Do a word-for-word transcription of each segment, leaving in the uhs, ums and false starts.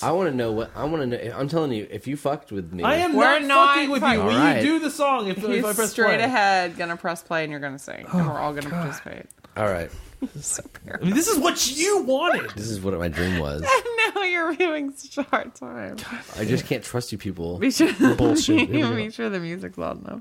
I want to know what I want to know. I'm telling you, if you fucked with me, I am We're not, not fucking with fucking- you. Will All right. you do the song if, He's if I press straight play? ahead, gonna press play, and you're gonna sing, and we're all gonna God. participate. All right. I mean, this is what you wanted. This is what my dream was. Now you're having such a hard time. I just can't trust you people. Be sure, Bullshit. Here we go. be sure the music's loud enough.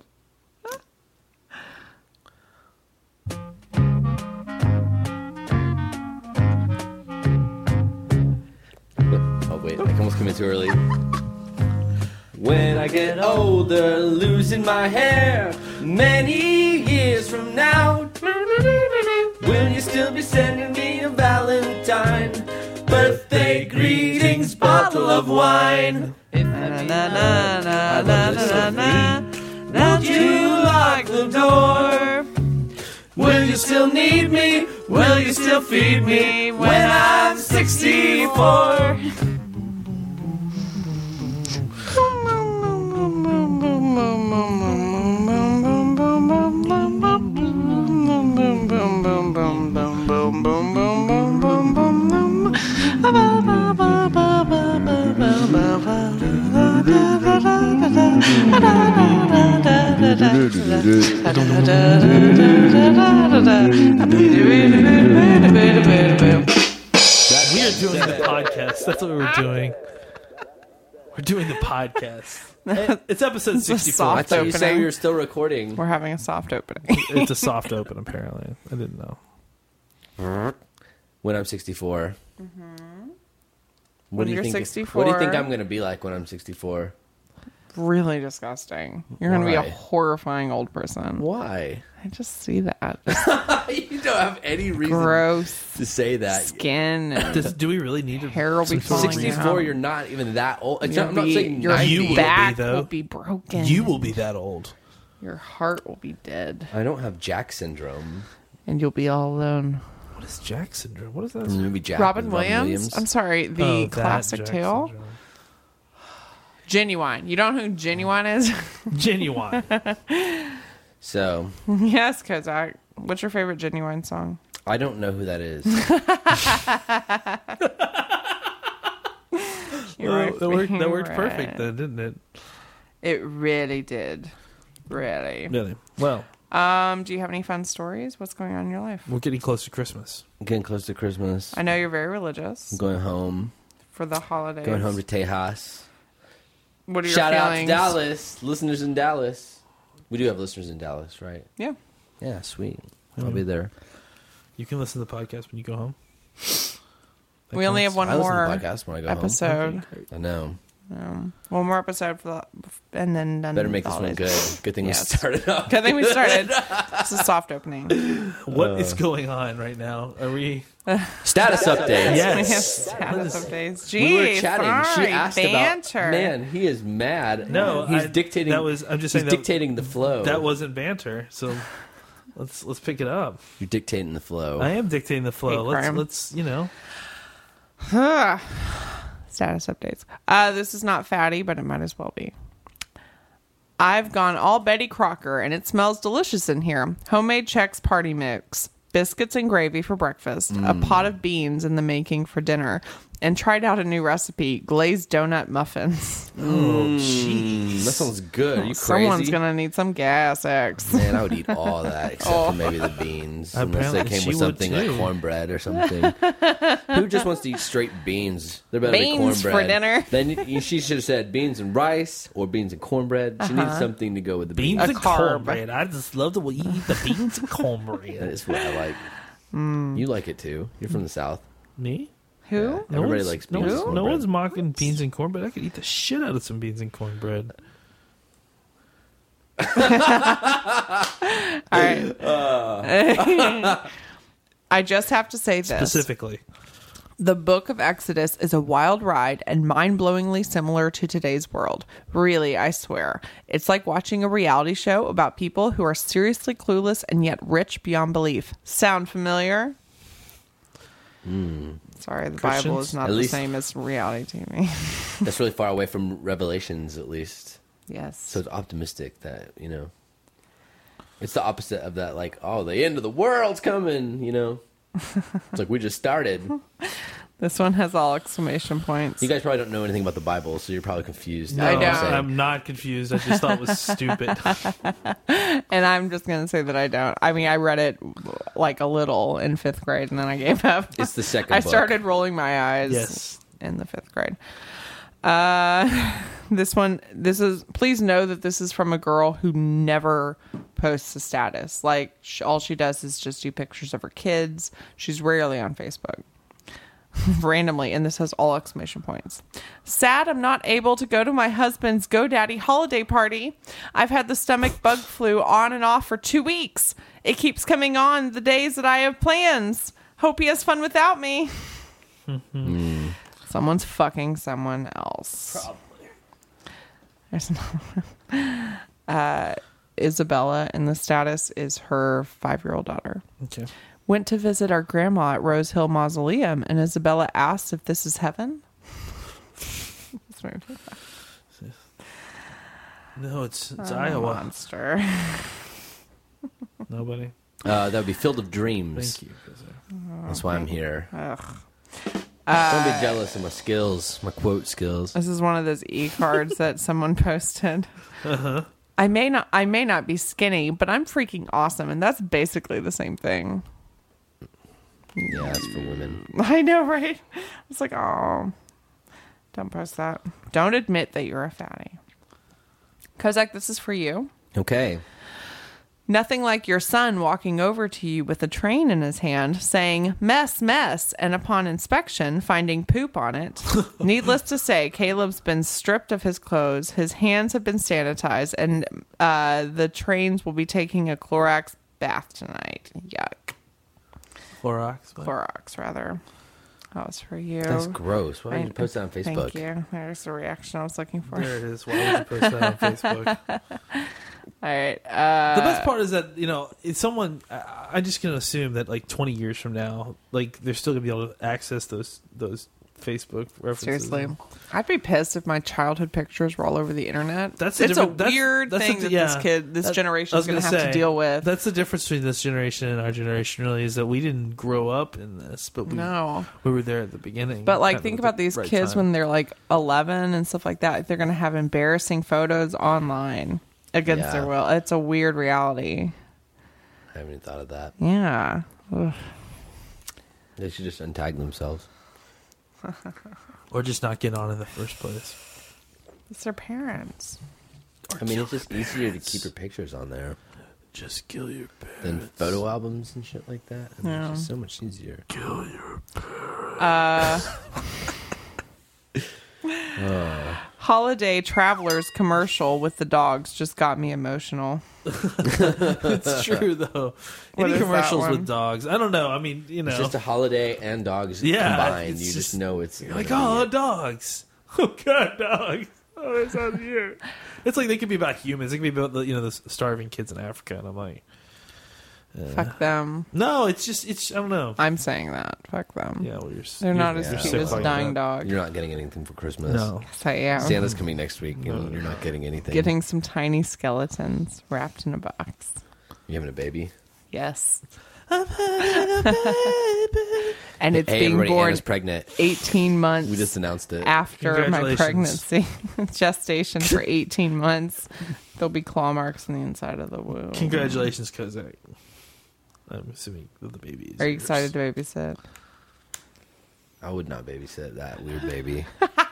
Oh wait, I almost came in too early. When I get older, losing my hair, many years from now, will you still be sending me a Valentine? Birthday greetings, bottle of wine. Na, na, na, na, na, na, na. Would you lock the door? Will you still need me? Will you still feed me when I'm sixty-four? We are doing the podcast. That's what we're doing. We're doing the podcast. It's episode It's a sixty-four. I soft thought you said opening. we were still recording. We're having a soft opening. It's a soft open, apparently. I didn't know. When I'm sixty-four. Mm-hmm. What When do you you're think? sixty-four. What do you think I'm going to be like when I'm sixty-four? Really disgusting. You're gonna be Why? a horrifying old person. Why? I just see that. You don't have any reason Gross to say that. skin. And Does, do we really need to? Hair will be some sort of- falling sixty-four, out. you're not even that old. It's You'll not, I'm not be- saying your You will be, back though. will be broken. You will be that old. Your heart will be dead, I don't have Jack syndrome. and you'll be all alone. What is Jack syndrome? What is that? From the movie Jack. Robin with Williams? I'm sorry, the Oh, that classic Jack tale. syndrome. Genuine. You don't know who Genuine is? Genuine. So Yes, Kozak. What's your favorite Genuine song? I don't know who that is. You're Well, my that worked, that worked favorite. perfect then, didn't it? It really did. Really. Really? Well, Um, do you have any fun stories? What's going on in your life? we're getting close to Christmas. I'm getting close to Christmas. I know you're very religious I'm going home. for the holidays. Going home to Tejas. What are your Shout out to feelings? Dallas. Listeners in Dallas. We do have listeners in Dallas, right? Yeah. Yeah, sweet. I'll be there. You can listen to the podcast when you go home. That We only counts. have one I listen more to podcasts when I go episode. home. I know. Um, one more episode for the, and then done Better make this all one this. good. Good thing Yes. we started off. Good thing we started. It's a soft opening. What is going on right now? Are we? Status update. Yes. Status updates. Jeez, We were chatting. Sorry, She asked banter. about. Man, he is mad. No, he's I- dictating. that was- I'm just he's saying that- dictating the flow. That wasn't banter. So let's let's pick it up. You're dictating the flow. I am dictating the flow. Hate Let's crime. let's you know. Status updates. Uh, this is not fatty, but it might as well be. I've gone all Betty Crocker, and it smells delicious in here. Homemade Chex party mix, biscuits and gravy for breakfast, a pot of beans in the making for dinner, and tried out a new recipe, glazed donut muffins. Oh, jeez. That sounds good. Are you Someone's crazy? going to need some gas X. Man, I would eat all that except Oh. for maybe the beans. Unless Apparently they came she with would something too. like cornbread or something. Who just wants to eat straight beans? They're better Beans than for cornbread. dinner. Then you- she should have said beans and rice or beans and cornbread. She needs something to go with the beans. Beans A and carb. cornbread. I just love to eat the beans and That cornbread. is what I like. You like it too. You're from the South. Me? Who? Yeah. Everybody one's- likes no beans and one's- No cornbread. one's mocking beans and cornbread. I could eat the shit out of some beans and cornbread. All right. I just have to say this. Specifically. The Book of Exodus is a wild ride and mind-blowingly similar to today's world. Really, I swear. It's like watching a reality show about people who are seriously clueless and yet rich beyond belief. Sound familiar? Sorry, the Bible Christians? is not At the least- same as reality T V. That's really far away from Revelations, at least. Yes. So it's optimistic that, you know. It's the opposite of that, like, oh, the end of the world's coming, you know. It's like we just started. This one has all exclamation points. You guys probably don't know anything about the Bible, so you're probably confused. No, I don't. I'm not confused. I just thought it was stupid. And I'm just going to say that I don't. I mean, I read it like a little in fifth grade, and then I gave up. It's the second I book. started rolling my eyes Yes. in the fifth grade. Uh, this one, this is, please know that this is from a girl who never posts a status. Like, sh- all she does is just do pictures of her kids. She's rarely on Facebook. Randomly, and this has all exclamation points. Sad I'm not able to go to my husband's GoDaddy holiday party. I've had the stomach bug flu on and off for two weeks. It keeps coming on the days that I have plans. Hope he has fun without me. Mm. Someone's fucking someone else. Probably. There's no uh, Isabella, and the status is her five-year-old daughter. Okay. Went to visit our grandma at Rose Hill Mausoleum, and Isabella asked if this is heaven. That's weird. No, it's it's Oh, Iowa. Monster. Nobody. Uh, that would be Field of Dreams. Thank you. That's why I'm here. Ugh. Don't be jealous of my skills, my quote skills. This is one of those e-cards that someone posted. Uh-huh. I may not I may not be skinny, but I'm freaking awesome, and that's basically the same thing. Yeah, that's for women. I know, right? It's like, oh, don't post that. Don't admit that you're a fatty. Kozak, this is for you. Okay. Nothing like your son walking over to you with a train in his hand, saying, mess, mess, and upon inspection, finding poop on it. Needless to say, Caleb's been stripped of his clothes, his hands have been sanitized, and uh, the trains will be taking a Clorox bath tonight. Yuck. Clorox. What? Clorox, rather. That was for you. That's gross. Why I- did you post that on Facebook? Thank you. There's the reaction I was looking for. There it is. Why would you post that on Facebook? All right. Uh, The best part is that, you know, it's someone. I, I just can assume that like twenty years from now, like they're still gonna be able to access those those Facebook references. Seriously, I'd be pissed if my childhood pictures were all over the internet. That's a it's a different- that's- weird that's a thing di- that yeah. this kid, this That- generation I is was going to gonna have to say, deal with. That's the difference between this generation and our generation. Really, is that we didn't grow up in this, but we No, we were there at the beginning. but like kind of think at about the these right kids time. when they're like eleven and stuff like that. They're going to have embarrassing photos online against Yeah. their will. It's a weird reality. I haven't even thought of that. Yeah. Ugh. They should just untag themselves. or just not get on in the first place. It's their parents. I mean, it's just easier to keep your pictures on there Just kill your parents. than photo albums and shit like that. I mean, Yeah. It's just so much easier. Kill your Uh, Oh. Holiday Travelers commercial with the dogs just got me emotional. It's true though. What Any is that commercials one? with dogs? I don't know. I mean, you know, It's just a holiday and dogs Yeah, combined. it's You just, just- know it's you're like, gonna oh, be- dogs. Oh God, dogs. Oh, that sounds weird. It's like they could be about humans. They could be about the you know the starving kids in Africa, and I'm like, Fuck them. no, it's just it's I don't know. I'm saying that. Fuck them. Yeah, well, you're, They're not you're- as you're cute sick as like dying that. dog. You're not getting anything for Christmas. No, Yes, I am. Santa's coming next week, and you're not getting anything. Getting some tiny skeletons wrapped in a box. You having a baby? Yes. I'm having a baby. And it's Hey, being everybody, born Anna's pregnant. eighteen months We just announced it. after my Congratulations. pregnancy. Gestation for eighteen months. There'll be claw marks on the inside of the womb. Congratulations, Kozak. I'm assuming that the baby is Are you yours. excited to babysit? I would not babysit that weird baby.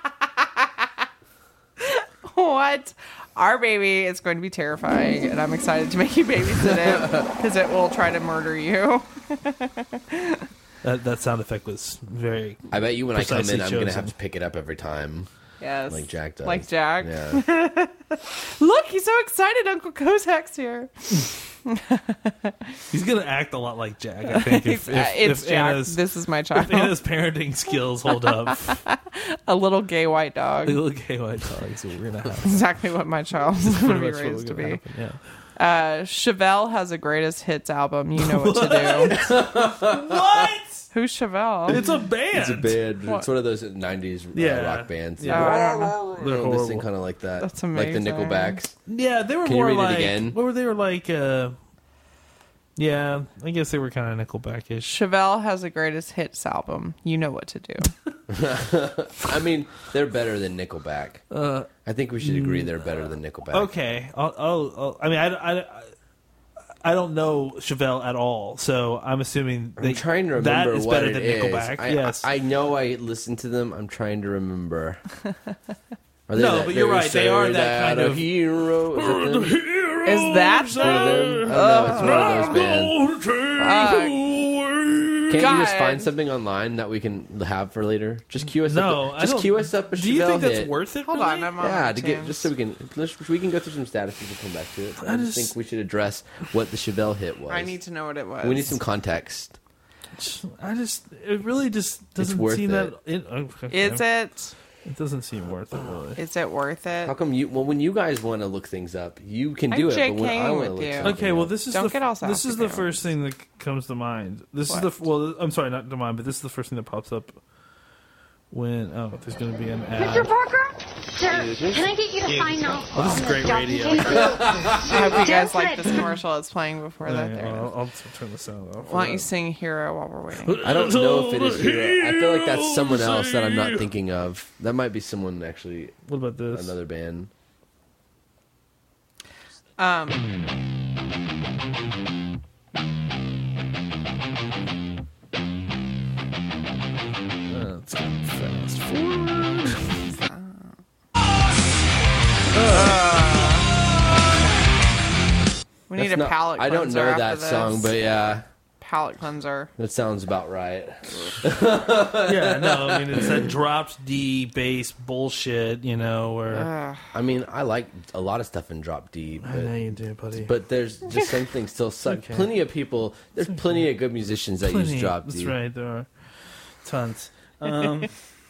What? Our baby is going to be terrifying, and I'm excited to make you babysit it because it will try to murder you. That that sound effect was very. I bet you when I come Precisely in, I'm going to chosen. have to pick it up every time, Yes. like Jack does. Like Jack. Yeah. Look, he's so excited Uncle Kozak's here. He's gonna act a lot like Jack. I think if, if, Uh, it's if Jack. Anna's This is my if child. Anna's parenting skills hold up, A little gay white dog. little gay white dog. So we're gonna have. Exactly what my child is going to Pretty be much what raised to we're be. gonna happen, yeah. Uh, Chevelle has a greatest hits album. You know what to do. What? Who's Chevelle? It's a band. It's a band. What? It's one of those nineties uh, Yeah. rock bands. Yeah. Oh, I don't know. They're This thing horrible. kind of like that. That's Like the amazing. Nickelbacks. Yeah, they were Can you more read it like. again? What were they were like? Uh, Yeah, I guess they were kind of Nickelback-ish. Chevelle has a greatest hits album. You know what to do. I mean, they're better than Nickelback. Uh, I think we should agree they're better than Nickelback. Okay. I'll, I'll, I'll, I mean, I, I, I don't know Chevelle at all, so I'm assuming I'm they, trying to that remember is what better it than is. Nickelback. I, yes. I know I listened to them. I'm trying to remember. Are they No, that- but you're they right, they are say that kind a of- hero. Is that them? Is that One of them? I don't know. It's one of those bands. Uh, Can't you just God. find something online that we can have for later? Just queue us No, up. I Just don't- queue us up a Do you Chevelle think that's hit. worth it? hold really? on, I'm on Yeah, to get iTunes. just so we can let's, we can go through some statuses and come back to it. I, I just just- think we should address what the Chevelle hit was. I need to know what it was. We need some context. I just, it really just doesn't worth seem it. that. It, okay. Is it? It doesn't seem worth it, really. Is it worth it? How come you? Well, when you guys want to look things up, you can I'm do it. But when JKing I want with to look you. something Okay, well, up- this is Don't the get all this is sassy, the though. first thing that comes to mind. This What? is the well, I'm sorry, not to mind, but this is the first thing that pops up when oh, there's going to be an ad. Mister Parker? Sir, can I get you to sign off? Oh, this is great radio. I hope you guys like this commercial that's playing before Yeah, that. There. I'll, I'll, I'll turn the sound off. for Why don't you that. sing Hero while we're waiting? I don't know if it is Hero. I feel like that's someone else that I'm not thinking of. That might be someone actually, What about this? another band. Um, Uh, let's go fast forward. we need That's a not- palate I cleanser don't know after that this. song, but yeah, Palate cleanser. that sounds about right. Yeah, no, I mean it's that dropped D bass bullshit, you know, where Ugh. I mean, I like a lot of stuff in Drop D, I know but, you do, buddy. but there's just some things still suck. Okay. Plenty of people. There's plenty of good musicians that Plenty. use Drop That's D. right, there are tons. Um,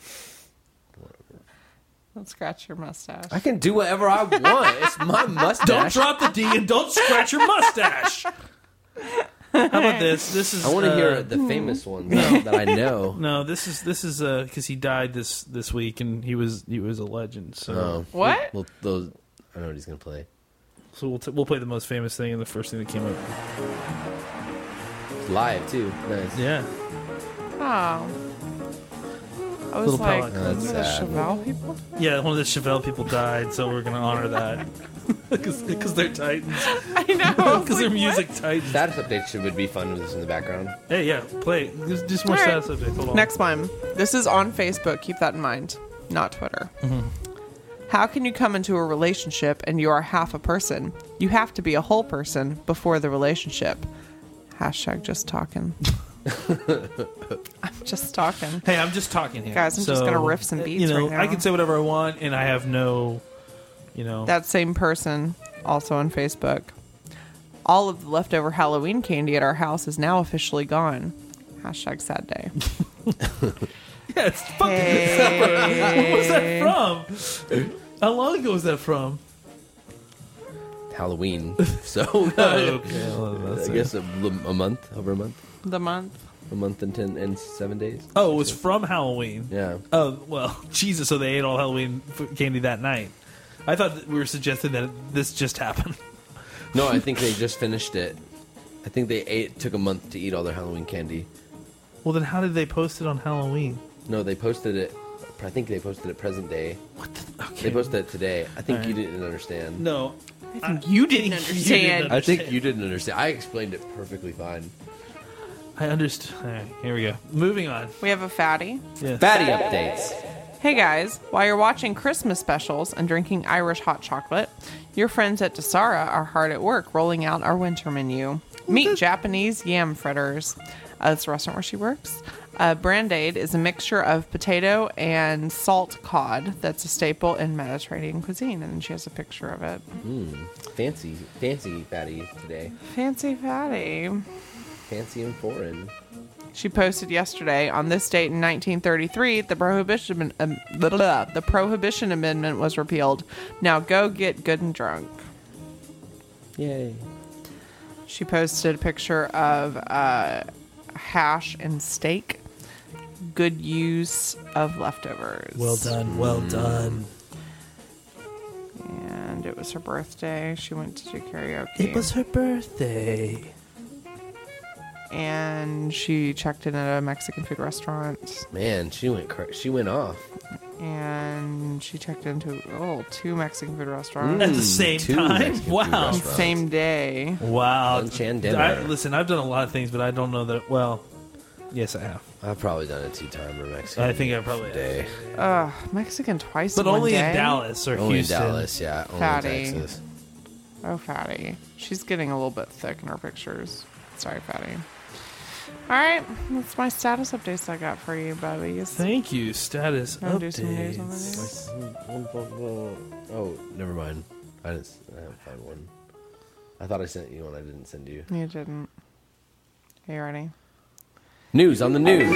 Let's scratch your mustache. I can do whatever I want. It's my mustache. don't drop the D and don't scratch your mustache. How about this? This is I want to uh, hear the famous ones that I know. No, this is this is uh because he died this this week and he was he was a legend. So Oh. What? Well, those. I know what he's gonna play. so we'll t- we'll play the most famous thing and the first thing that came up. Live too. Nice. Yeah, Oh. I was Little like, palate one of the cleanser. Chevelle people? yeah. One of the Chevelle people died, so we're gonna honor that because they're titans. I know. Because they're music titans. Status updates should would be fun with this in the background. Hey, yeah, play. it. Just, just more All right. status updates. Hold on. Next one. This is on Facebook. Keep that in mind. Not Twitter. Mm-hmm. How can you come into a relationship and you are half a person? You have to be a whole person before the relationship. Hashtag just talking. I'm just talking. Hey, I'm just talking here, Guys, I'm just So, gonna riff some uh, beats You know, right now. I can say whatever I want, and I have no, you know. That same person, also on Facebook. All of the leftover Halloween candy at our house is now officially gone. Hashtag sad day. yeah, it's fucking. What was that from? How long ago was that from? Halloween. So Okay, well, that's I it. guess a, a month, over a month, The month. a month and ten and seven days. Oh, it was from Halloween. Yeah. Oh well, Jesus! So they ate all Halloween f- candy that night. I thought that we were suggesting that this just happened. No, I think they just finished it. I think they ate took a month to eat all their Halloween candy. Well, then how did they post it on Halloween? No, they posted it. I think they posted it present day. What the? Okay. They posted it today. I think All you right. didn't understand. No, I think you didn't you understand. didn't I think you didn't understand. I explained it perfectly fine. I understood. All right, here we go. Moving on. We have a fatty. Yeah. Fatty updates. Hey guys, while you're watching Christmas specials and drinking Irish hot chocolate, your friends at Dasara are hard at work rolling out our winter menu. Meet Japanese yam fritters. Uh, that's the restaurant where she works. Uh, Brandade is a mixture of potato and salt cod that's a staple in Mediterranean cuisine, and she has a picture of it. Fancy, fancy fatty today. Fancy fatty. Fancy and foreign. She posted yesterday, on this date in nineteen thirty-three, the Prohibition um, blah, blah, blah, the Prohibition Amendment was repealed. Now go get good and drunk. Yay. She posted a picture of uh, hash and steak. Good use of leftovers. Well done. Well done. And it was her birthday. She went to do karaoke. It was her birthday. and she checked in at a Mexican food restaurant. Man, she went cra- she went off. And she checked into oh two Mexican food restaurants At the same Two time? Mexican food Wow. restaurants. same day. Wow. Lunch and dinner. I, listen, I've done a lot of things, but I don't know that. Well, yes, I have. I've probably done a two-timer Mexican. I think I probably have. day. Ugh, Mexican twice, But in only one in day? Dallas or Only Houston. in Dallas, yeah. Only Fatty. in Texas. Oh, Fatty. She's getting a little bit thick in her pictures. Sorry, Fatty. All right, that's my status updates I got for you, buddies. Thank you. Status Wanna do some news on the updates. news? Oh, never mind. I didn't. I haven't found one. I thought I sent you one. I didn't send you. You didn't. Are you ready? News on the news.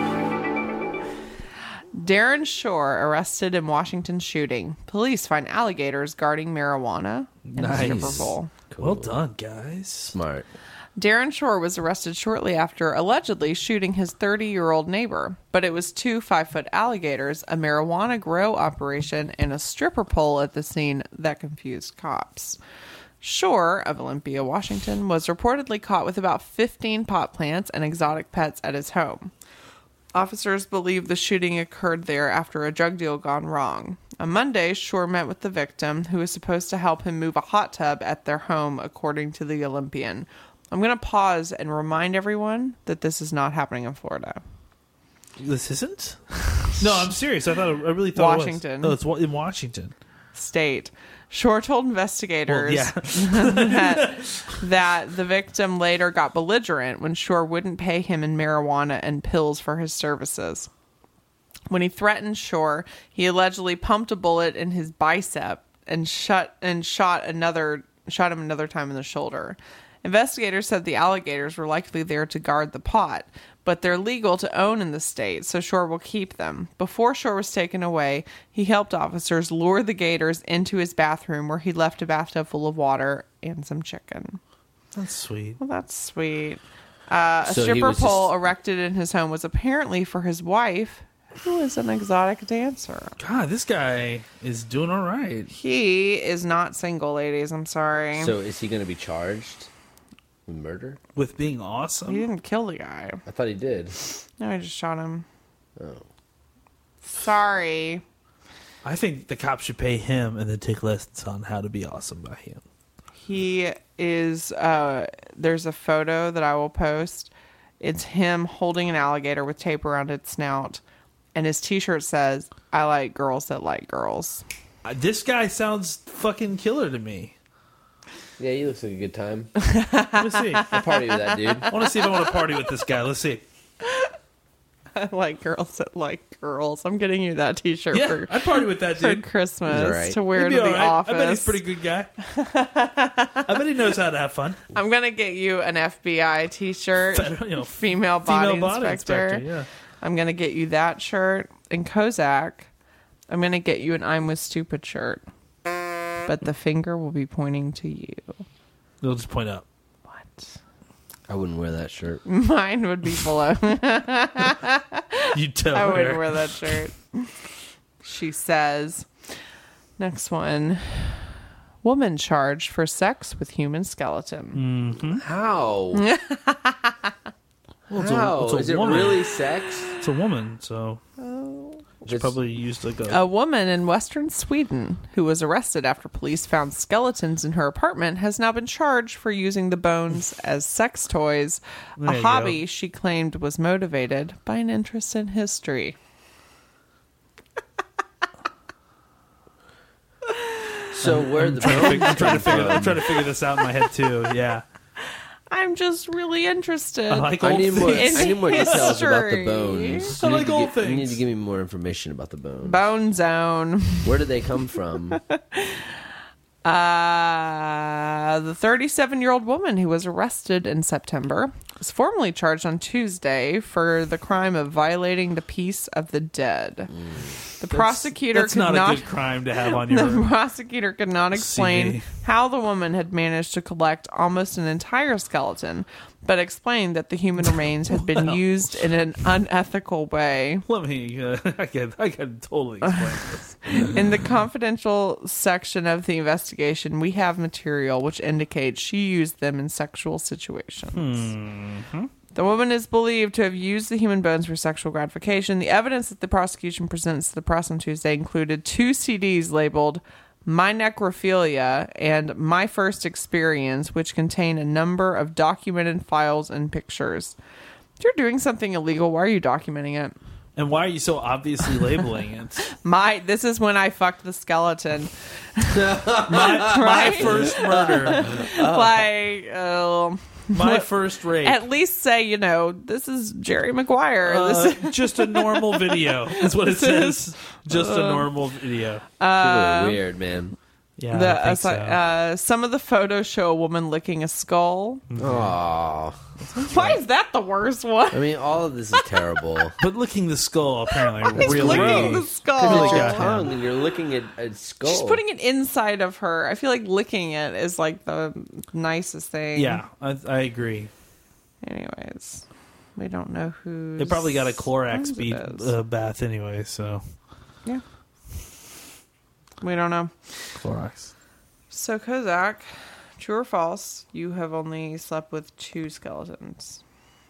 Darren Shore arrested in Washington shooting. Police find alligators guarding marijuana in a stripper Nice. bowl. Cool. Well done, guys. Smart. Darren Shore was arrested shortly after allegedly shooting his thirty-year-old neighbor, but it was two five-foot alligators, a marijuana grow operation, and a stripper pole at the scene that confused cops. Shore of Olympia, Washington, was reportedly caught with about fifteen pot plants and exotic pets at his home. Officers believe the shooting occurred there after a drug deal gone wrong. On Monday, Shore met with the victim, who was supposed to help him move a hot tub at their home, according to the Olympian. I'm going to pause and remind everyone that this is not happening in Florida. This isn't? No, I'm serious. I thought. I really thought Washington. it was. No, it's wa- in Washington. State. Shore told investigators Well, yeah. that, that the victim later got belligerent when Shore wouldn't pay him in marijuana and pills for his services. When he threatened Shore, he allegedly pumped a bullet in his bicep and shot and shot another shot him another time in the shoulder. Investigators said the alligators were likely there to guard the pot, but they're legal to own in the state, so Shore will keep them. Before Shore was taken away, he helped officers lure the gators into his bathroom, where he left a bathtub full of water and some chicken. That's sweet. Well, that's sweet. Uh, a So he stripper was pole just- erected in his home was apparently for his wife, who is an exotic dancer. God, this guy is doing all right. He is not single, ladies. I'm sorry. So is he going to be charged with murder? With being he awesome. didn't kill the guy. I thought he did. No, I just shot him. Oh. Sorry. I think the cops should pay him and then take lessons on how to be awesome by him. He is, uh, there's a photo that I will post. It's him holding an alligator with tape around its snout. And his t-shirt says, "I like girls that like girls." Uh, this guy sounds fucking killer to me. Yeah, he looks like a good time. Let's see. I I'll party with that dude. want to see if I want to party with this guy. Let's see. I like girls that like girls. I'm getting you that t-shirt Yeah, for, I'd party with that for dude. Christmas He's all right. to wear He'd to be the all right. office. I bet he's a pretty good guy. I bet he knows how to have fun. I'm going to get you an F B I t-shirt. Federal, you know, female body, female body inspector. inspector. Yeah. I'm going to get you that shirt. And Kozak, I'm going to get you an I'm with stupid shirt. But the finger will be pointing to you. They'll just point out. What? I wouldn't wear that shirt. Mine would be below. You tell I her. wouldn't wear that shirt. She says. Next one. Woman charged for sex with human skeleton. How? Well, it's a- How? it's a Is it woman. really sex? It's a woman, so she It's- probably used like a. A woman in western Sweden who was arrested after police found skeletons in her apartment has now been charged for using the bones as sex toys, There a you hobby go. she claimed was motivated by an interest in history. So where the I'm trying, to bones figure, I'm come trying from? to figure this out in my head too. Yeah, I'm just really interested. I like I old need more. things. I need more details about the history. bones. I You need like to old gi- You need things. to give me more information about the bones. Bone Zone. Where do they come from? Uh, the thirty-seven-year-old woman who was arrested in September was formally charged on Tuesday for the crime of violating the peace of the dead. The prosecutor That's could not, not, a good crime to have on the your. prosecutor could not explain C V. how the woman had managed to collect almost an entire skeleton, but explained that the human remains had been Wow. used in an unethical way. Let me. Uh, I can. I can totally explain this. In the confidential section of the investigation, we have material which indicates she used them in sexual situations. The woman is believed to have used the human bones for sexual gratification. The evidence that the prosecution presents to the press on Tuesday included two C Ds labeled My Necrophilia and My First Experience, which contain a number of documented files and pictures. If you're doing something illegal, why are you documenting it? And why are you so obviously labeling it? My this is when I fucked the skeleton. My, my Right? first murder. Like, uh, My first rape. at least say, you know, this is Jerry Maguire. Uh, this is, just a normal video is what it says. Just a normal video. People are weird, man. Yeah, the, I uh, think so- so. uh, some of the photos show a woman licking a skull. Aww. Why is that the worst one? I mean, all of this is terrible. But licking the skull apparently He's really. licking the Because skull. it's your God. tongue and you're looking at a skull. She's putting it inside of her. I feel like licking it is like the nicest thing. Yeah, I, I agree. Anyways, we don't know who. They probably got a Clorox it bead is. uh, bath anyway, so Yeah. We don't know. Clorox. So, Kozak, true or false, you have only slept with two skeletons.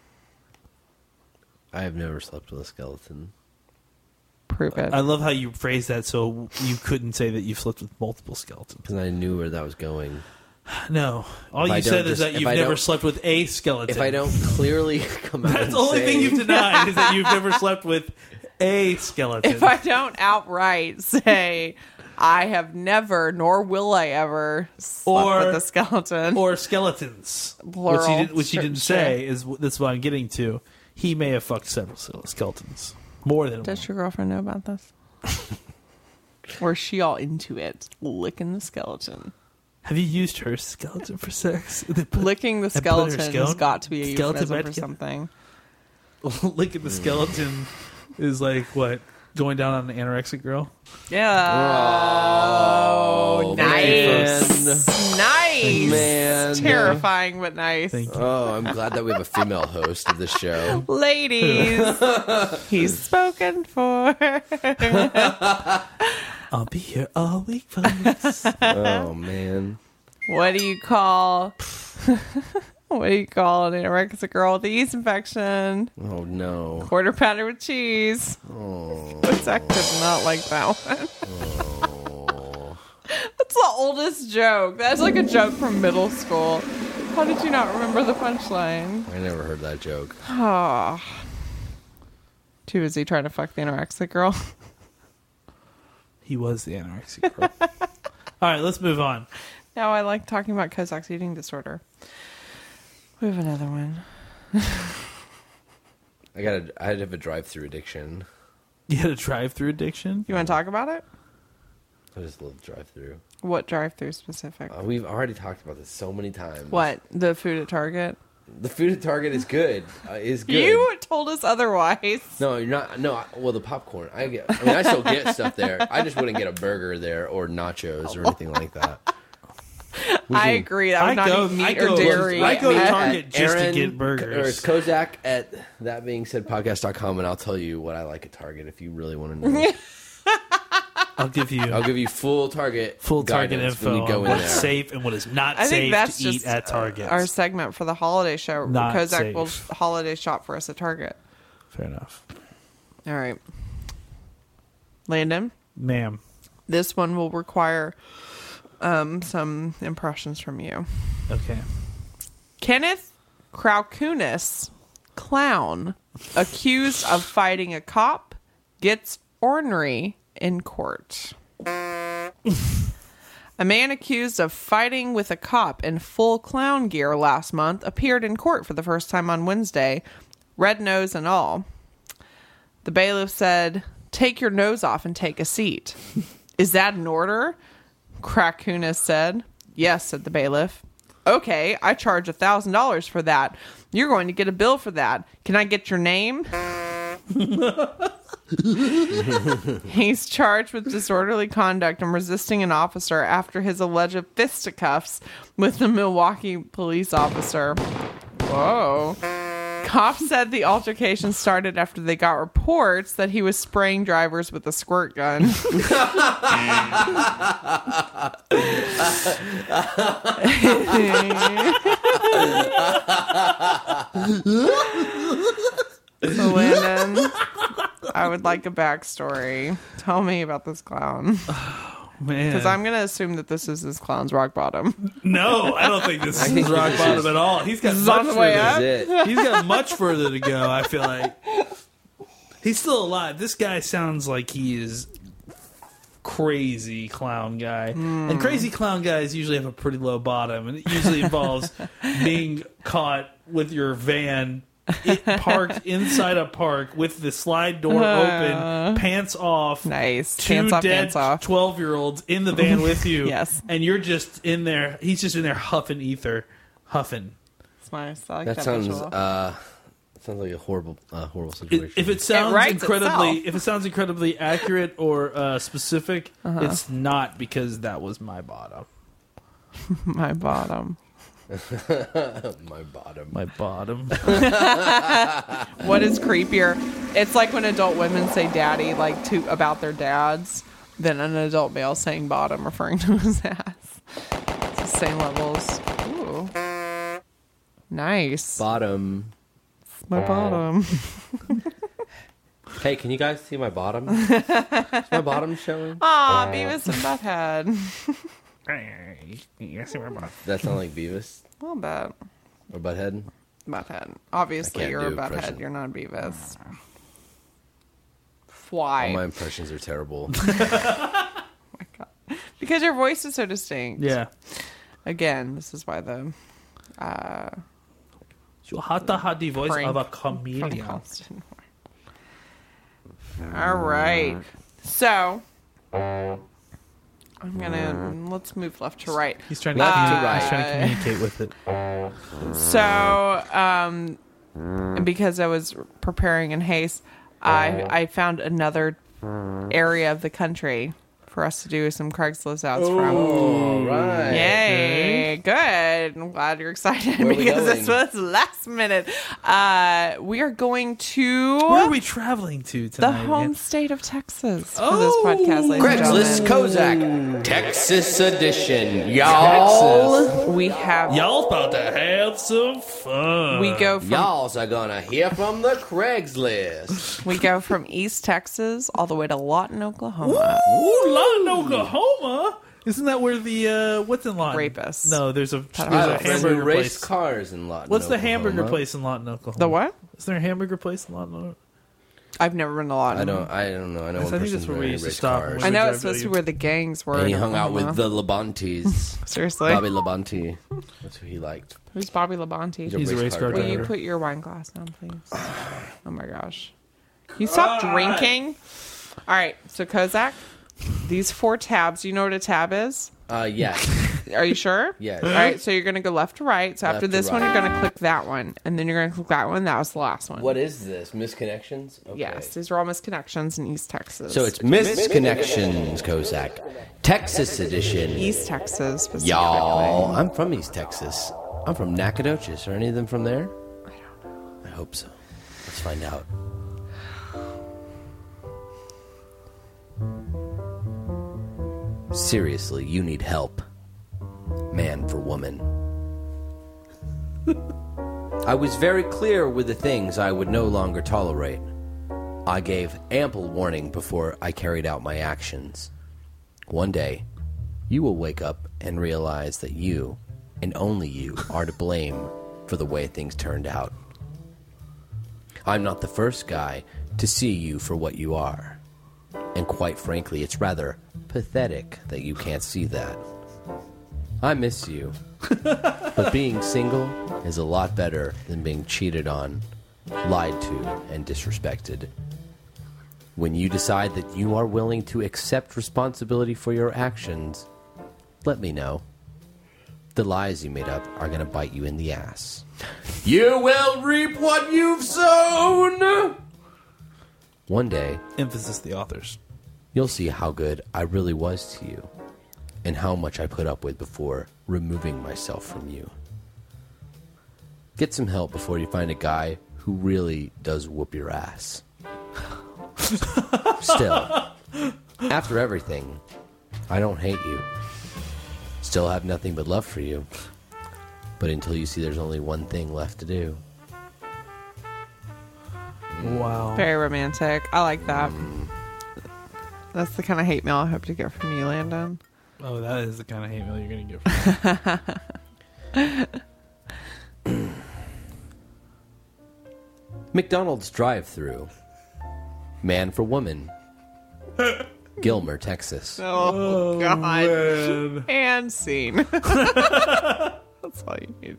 I have never slept with a skeleton. Prove it. I love how you phrased that so you couldn't say that you've slept with multiple skeletons. Because I knew where that was going. No. All If I you don't said is just- that if you've I never don't- slept with a skeleton. If I don't clearly come out That's and the only say, thing you've denied is that you've never slept with a skeleton. if I don't outright say, I have never, nor will I ever, slept Or- with a skeleton. or skeletons, Plural. which he, did, which he Sure, didn't sure. say is that's what I'm getting to. He may have fucked several skeletons, more than Does one. your girlfriend know about this? Or is she all into it? Licking the skeleton. Have you used her skeleton for sex? They put- Licking the and put her skeleton skele- has got to be a skeleton euphemism back for together? something. Licking the skeleton is like what? Going down on an anorexic girl? Yeah. Oh, nice. man. Nice. Man. Terrifying, but nice. Thank you. Oh, I'm glad that we have a female host of the show. Ladies, he's spoken for. I'll be here all week, folks. Oh, man. What do you call? What do you call an anorexic girl with a yeast infection? Oh, no. Quarter pounder with cheese. Oh. Zach did not like that one. Oh. That's the oldest joke. That's like a joke from middle school. How did you not remember the punchline? I never heard that joke. Oh. Too busy trying to fuck the anorexic girl. He was the anorexic girl. All right, let's move on. Now I like talking about Kozak's eating disorder. We have another one. I got. I have a drive-through addiction. You had a drive-through addiction? You want to talk about it? I just love drive-through. What drive-through specific? Uh, we've already talked about this so many times. What? The food at Target? The food at Target is good. Uh, is good. You told us otherwise. No, you're not. No, I- well, the popcorn. I get. I mean, I still get stuff there. I just wouldn't get a burger there or nachos or anything like that. We I can- agree. That would I not go- eat meat I go- or dairy. I go to at- Target just to Aaron- get burgers. Or it's Kozak at that being said podcast dot com, and I'll tell you what I like at Target if you really want to know. I'll give you I'll give you full Target full Target guidance info when you go on in what's there. safe and what is not I think safe that's to just eat at Target. our segment for the holiday show. Not Kozak will safe. holiday shop for us at Target. Fair enough. All right. Landon, Ma'am. this one will require um, some impressions from you. Okay. Kenneth Crowkunis, clown, accused of fighting a cop, gets ornery in court. A man accused of fighting with a cop in full clown gear last month appeared in court for the first time on Wednesday, red nose and all. The bailiff said, "Take your nose off and take a seat." "Is that an order?" Crowkunis said. "Yes," said the bailiff. "Okay, I charge a thousand dollars for that. You're going to get a bill for that. Can I get your name?" He's charged with disorderly conduct and resisting an officer after his alleged fisticuffs with the Milwaukee police officer. Whoa. Cops said the altercation started after they got reports that he was spraying drivers with a squirt gun. So, Landon, I would like a backstory. Tell me about this clown. Man. Because I'm going to assume that this is this clown's rock bottom. No, I don't think this I is think rock this bottom is- at all. He's got This is much on the way further. up? That's it. He's got much further to go, I feel like. He's still alive. This guy sounds like he is crazy clown guy. And crazy clown guys usually have a pretty low bottom, and it usually involves being caught with your van it, parked inside a park with the slide door open, pants off. Nice. Two Pants off, dead pants off. twelve-year-olds in the van with you. Yes. And you're just in there. He's just in there huffing ether. Huffing. It's nice. I like That that, sounds visual. uh, sounds like a horrible, uh, horrible It, situation. if it sounds writes incredibly, itself. if it sounds incredibly accurate or uh, specific, Uh-huh. it's not, because that was my bottom. My bottom. my bottom. My bottom. What is creepier? It's like when adult women say daddy, like to about their dads, than an adult male saying bottom, referring to his ass. It's the same levels. Ooh. Nice. Bottom. My bottom. Hey, can you guys see my bottom? Is my bottom showing? Aw, Beavis and Butthead. That sound like Beavis A little bit. or Butthead? Butthead. Obviously, can't you're a do Butthead. impression. You're not a Beavis. All Why? my impressions are terrible. Because your voice is so distinct. Yeah. Again, this is why the uh, You have to have the voice Prank of a from chameleon. Constant. All right. So I'm gonna let's move left to right. He's trying to, Left to communi- right. he's trying to communicate with it. So um, because I was preparing in haste, I I found another area of the country for us to do some Craigslist outs from. All right. Yay! Good. I'm glad you're excited Where are we because this going? was last minute. Uh, we are going to Where are we traveling to the tonight? home man? state of Texas for Oh, this podcast, ladies and Craigslist gentlemen. Kozak, Texas edition, y'all. We have Y'all about to have some fun. we go from Y'alls are gonna hear from the Craigslist. we go from East Texas all the way to Lawton, Oklahoma. Ooh, Lawton, Oklahoma. Isn't that where the uh, what's in Lawton? Rapists. No, there's a there's I a have a friend who hamburger raced place. cars in Lawton. What's the Oklahoma. hamburger place in Lawton, Oklahoma? The what? Is there a hamburger place in Lawton? Oklahoma? I've never been to Lawton. I don't. I don't know. I know I one think person that's where who we used to raced stop cars. when I know drive it's supposed to to- be where the gangs were. And he in hung out with Oklahoma. the Labantes. Seriously, Bobby Labonte. That's who he liked. who's Bobby Labonte? He's He's a race car Will you driver. put your wine glass down, please? Oh my gosh. You stop drinking? All right, so Kozak, these four tabs, you know what a tab is? Uh, yeah. Are you sure? Yes. All right, so you're going to go left to right. So after Left to this one, right. you're going to click that one. And then you're going to click that one. That was the last one. What is this? Misconnections? Okay. Yes, these are all misconnections in East Texas. So it's Misconnections, Kozak. Texas edition. East Texas specifically. Y'all. I'm from East Texas. I'm from Nacogdoches. Are any of them from there? I don't know. I hope so. Let's find out. Seriously, you need help. Man for woman. I was very clear with the things I would no longer tolerate. I gave ample warning before I carried out my actions. One day, you will wake up and realize that you, and only you, are to blame for the way things turned out. I'm not the first guy to see you for what you are. And quite frankly, it's rather pathetic that you can't see that. I miss you. But being single is a lot better than being cheated on, lied to, and disrespected. When you decide that you are willing to accept responsibility for your actions, let me know. The lies you made up are going to bite you in the ass. You will reap what you've sown! One day, Emphasis the authors. you'll see how good I really was to you, and how much I put up with before removing myself from you. Get some help before you find a guy who really does whoop your ass. Still, after everything, I don't hate you. Still have nothing but love for you. But until you see there's only one thing left to do. Wow. Very romantic. I like that. That's the kind of hate mail I hope to get from you, Landon. Oh, that is the kind of hate mail you're going to get from me. McDonald's drive-thru. Man for woman. Gilmer, Texas. Oh, God. man. And scene. That's all you need.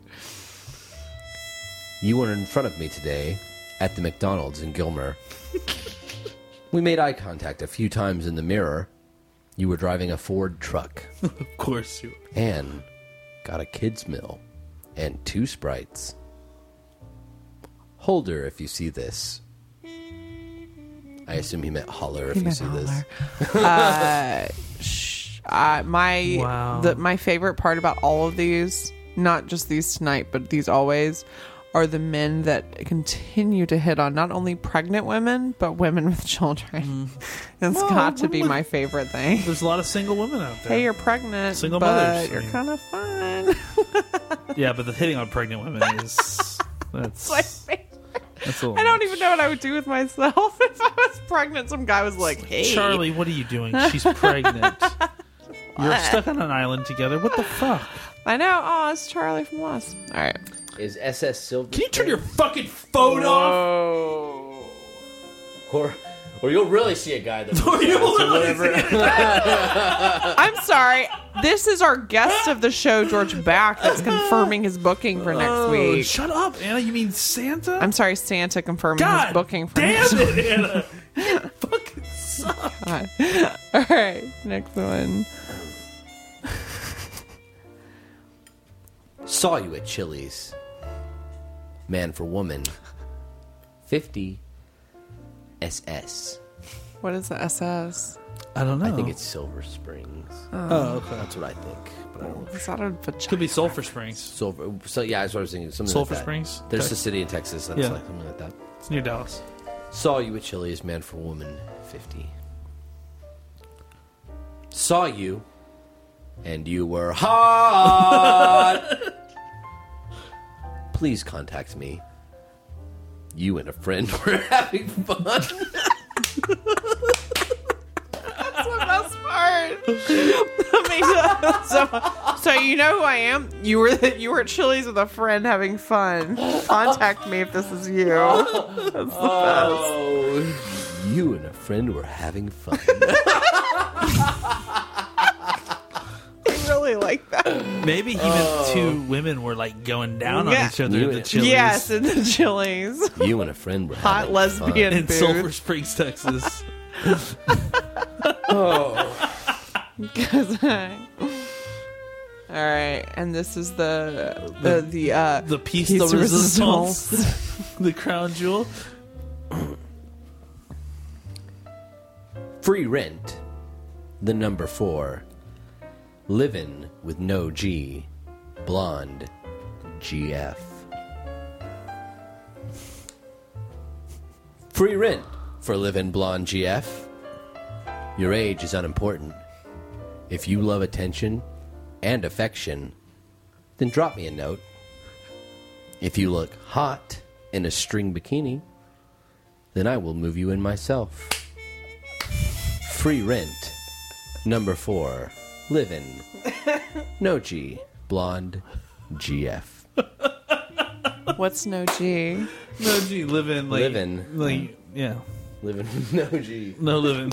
You were in front of me today at the McDonald's in Gilmer. We made eye contact a few times in the mirror. You were driving a Ford truck Of course you. and got a kid's meal and two Sprites. Holder, if you see this. I assume he meant holler if He you meant see this. uh, sh- uh, my Wow. the, my favorite part about all of these, not just these tonight, but these always, are the men that continue to hit on not only pregnant women, but women with children. It's Well, got to be women- my favorite thing. There's a lot of single women out there. Hey, you're pregnant, Single but mothers, I you're mean. kind of fun. Yeah, but the hitting on pregnant women is... That's... My favorite. that's a little I don't much. even know what I would do with myself if I was pregnant. Some guy was like, "Hey, Charlie, what are you doing? She's pregnant. You're stuck on an island together. What the fuck? I know. Oh, it's Charlie from Lost." All right. Is S S Silver? Can you turn your fucking phone off? Oh. Or, or you'll really see a guy that... Or you will really I'm sorry. This is our guest of the show, George Back, that's confirming his booking for next Oh, week. shut up, Anna. You mean Santa? I'm sorry, Santa confirming God his booking for damn next week. it, Anna. You fucking suck. God. All right, next one. Saw you at Chili's. Man for woman. fifty S S. What is the S S? I don't know. I think it's Silver Springs. Oh, okay. That's what I think. But I don't know. Is that a vagina? Could be Sulphur Springs. Silver. So yeah, that's what I was thinking. Something Sulphur like that. Springs? There's Okay. a city in Texas that's Yeah. like something like that. It's near Dallas. Saw you at Chili's. Man for woman. fifty. Saw you, and you were hot. Please contact me. You and a friend were having fun. That's the best part. I mean, so, so you know who I am? You were you were at Chili's with a friend having fun. Contact me if this is you. That's the best. Oh, you and a friend were having fun. I really like that. Maybe he meant two women were like going down Yeah. on each other You- at the Chili's. Yes, in the Chili's. You and a friend were Hot having lesbian In booth. Sulphur Springs, Texas. All right, and this is the the the uh The piece piece de de resistance. The crown jewel. fun. Free rent. The number four. Living with no G. Blonde. G F. Free rent for living blonde G F. Your age is unimportant. If you love attention and affection, then drop me a note. If you look hot in a string bikini, then I will move you in myself. Free rent. Number four. Living. No G. Blonde. G F. what's no G? No, gee, living like Living. like yeah, Living. No G. no living.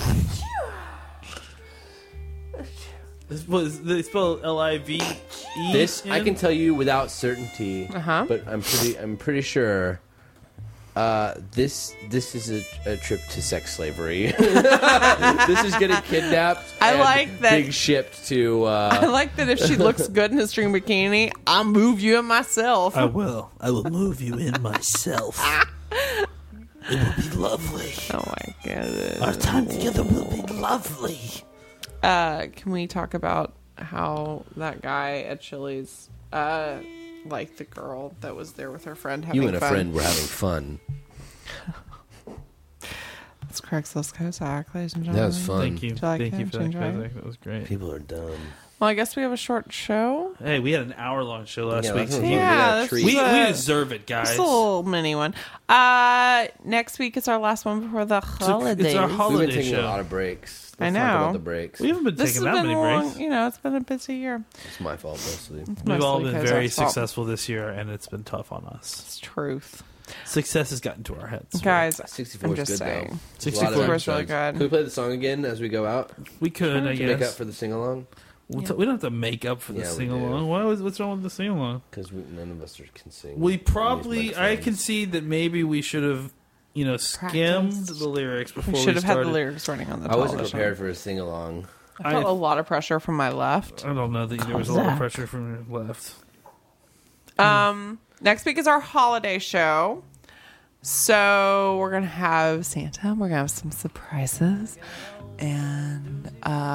This was they spell L I V E. This I can tell you without certainty, Uh-huh. but I'm pretty I'm pretty sure uh, this this is a, a trip to sex slavery. This is getting kidnapped. I and like that- big shipped to. I Uh, like that if she looks good in a string bikini, I'll move you in myself. I will. I will move you in myself. It will be lovely. Oh my goodness. Our time together will be lovely. Uh, can we talk about how that guy at Chili's, uh, like the girl that was there with her friend having you and a fun? friend were having fun. It's Craigslist Kozak, ladies and gentlemen. That was fun. Thank you. Did you like Thank you him? for that, Did you enjoy Kozak. That was great. People are dumb. Well, I guess we have a short show. Hey, we had an hour-long show last Yeah, week. that's so what you- we Yeah, got a this treat. we, Uh, we deserve it, guys. Just a little mini one. Uh, next week is our last one before the It's a- holidays. it's our We've holiday been taking show. a lot of breaks. I Let's talk know. about the breaks. We haven't been This taking has that been many long, breaks. you know, it's been a busy year. It's my fault, mostly. We've all Mostly been Kozak's very fault. successful this year, and it's been tough on us. It's truth. Success has gotten to our heads. Guys, sixty-four I'm is just good, saying. though. sixty-four A lot of is really episodes. good. Can we play the song again as we go out We could, I to make up guess. for the sing-along? We'll t- we don't have to make up for the Yeah, we sing along. do. Why was, what's wrong with the sing along? Because none of us are, can sing. We on these probably, I microphones. concede that maybe we should have, you know, skimmed Practiced. the lyrics before We we should have had started. the lyrics running on the I television. wasn't prepared for a sing-along. I felt I- a lot of pressure from my left. I don't know that there was a lot of Kozak. pressure from your left. Um, next week is our holiday show. So we're gonna have Santa. We're gonna have some surprises, and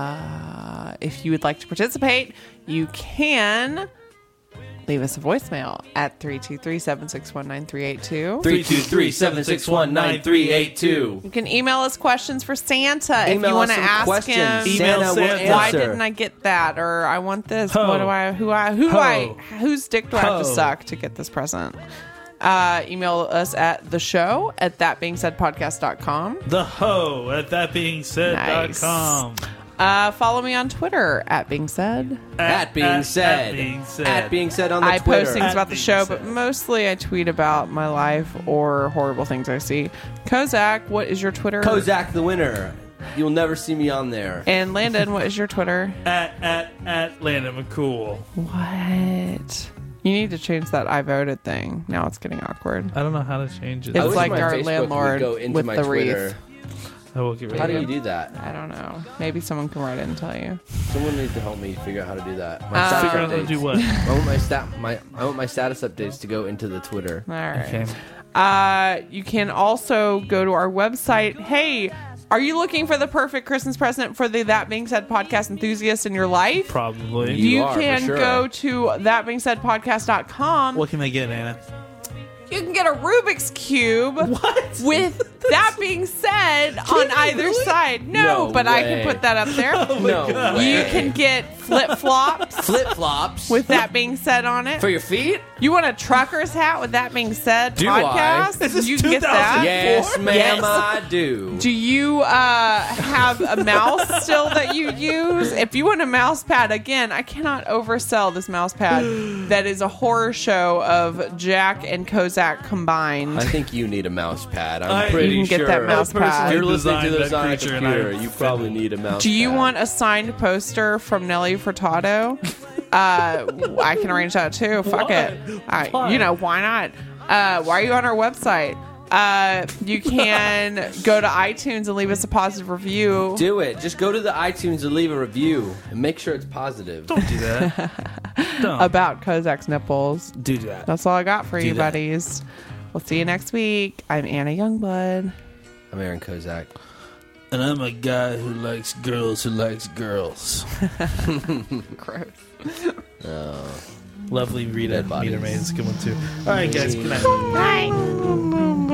uh, if you would like to participate, you can leave us a voicemail at three two three, seven six one, nine three eight two. three two three, seven six one, nine three eight two. You can email us questions for Santa if Email you want us to some ask questions. him. Email Santa will Santa. Why answer. didn't I get that? Or I want this. Ho. What do I? Who I? Who Ho. I? Whose dick do I have to Ho. suck to get this present? Uh, email us at the show at that being said podcast dot com. The hoe at that being said Nice. dot com. Uh, follow me on Twitter at being said. At being said. At being said. At being said on the I Twitter. post things At about the being show, said. but mostly I tweet about my life or horrible things I see. Kozak, what is your Twitter? Kozak the winner. You'll never see me on there. And Landon, what is your Twitter? At, at, at Landon McCool. What? You need to change that I voted thing. Now it's getting awkward. I don't know how to change it. It's I wish like my our Facebook landlord would go into with my the Twitter. wreath. I will get rid How of do it. you do that? I don't know. Maybe someone can write it and tell you. Someone needs to help me figure out how to do that. My Uh, status Figure out how to updates. do what? I want my stat my I want my status updates to go into the Twitter. All right. Okay. Uh, you can also go to our website. Hey, are you looking for the perfect Christmas present for the That Being Said podcast enthusiast in your life? Probably. You You are, for can sure. go to that being said podcast dot com. What can I get, Anna? You can get a Rubik's Cube. What? With that being said, on you either really? side. No, No but I way. can put that up there. No way. You can get flip flops flip flops with that being said on it. for your feet. You want a trucker's hat with that being said Do I? podcast? Is this you can get that. Yes, ma'am, Yes. I do. Do you uh, have a mouse still that you use? If you want a mouse pad, again, I cannot oversell this mouse pad. That is a horror show of Jack and Kozak combined. I think you need a mouse pad. I'm I- pretty You can get sure. that mouse pad. If you're listening to Designed this that on a creature and computer, I you probably need a mouse Do you pad. want a signed poster from Nelly Furtado? uh, I can arrange that too. Fuck Why? it. I, Why? you know, why not? Uh, why are you on our website? Uh, you can go to iTunes and leave us a positive review. Do it. Just go to the iTunes and leave a review and make sure it's positive. Don't do that. Don't About Kozak's nipples. do that. That's all I got for Do you, that. buddies. We'll see you next week. I'm Anna Youngblood. I'm Aaron Kozak. And I'm a guy who likes girls who likes girls. Gross. Lovely Rita Dead bodies. Meter Maid is coming too. All right, guys. Good night. Bye.